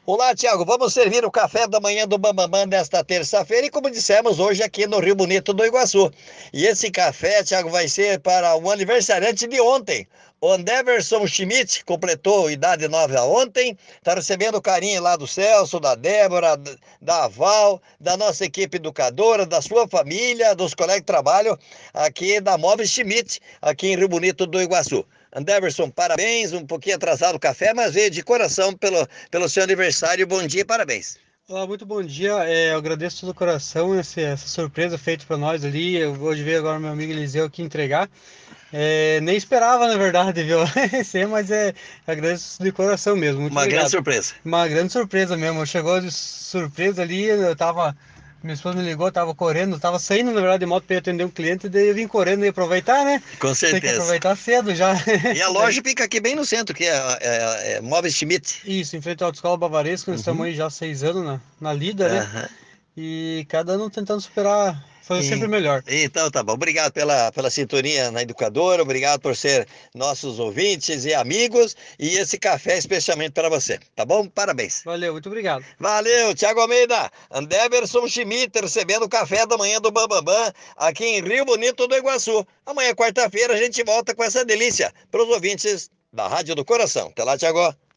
Olá, Tiago. Vamos servir o café da manhã do Bambambam desta terça-feira e, como dissemos, hoje aqui no Rio Bonito do Iguaçu. E esse café, Tiago, vai ser para o aniversariante de ontem. O Anderson Schmidt completou idade nova ontem, está recebendo carinho lá do Celso, da Débora, da Val, da nossa equipe educadora, da sua família, dos colegas de trabalho aqui da Móveis Schmidt, aqui em Rio Bonito do Iguaçu. Anderson, parabéns, um pouquinho atrasado o café, mas veio de coração pelo seu aniversário. Bom dia e parabéns. Olá, muito bom dia. Eu agradeço de todo o coração essa surpresa feita para nós ali. Eu vou ver agora meu amigo Eliseu aqui entregar. Nem esperava, na verdade, viu? Sim, mas agradeço de coração mesmo. Muito Uma grande obrigado. surpresa. Uma grande surpresa mesmo. Chegou de surpresa ali. Minha esposa me ligou, eu tava correndo, tava saindo na verdade de moto para atender um cliente, daí eu vim correndo e aproveitar, né? Com Tem que certeza. aproveitar cedo já. E a Daí, loja fica aqui bem no centro, que é Móveis Schmidt. isso, em frente à Autoescola Bavaresco, nós estamos Uhum. aí já há 6 anos na lida, né? Aham. E cada ano tentando superar, fazer sempre E- melhor. Então, tá bom. Obrigado pela sintonia na educadora, obrigado por ser nossos ouvintes e amigos. E esse café é especialmente para você, tá bom? Parabéns. Valeu, muito obrigado. Valeu, Thiago Almeida. Anderson Schmidt recebendo o café da manhã do Bambambam aqui em Rio Bonito do Iguaçu. Amanhã, quarta-feira, a gente volta com essa delícia para os ouvintes da Rádio do Coração. Até lá, Thiago.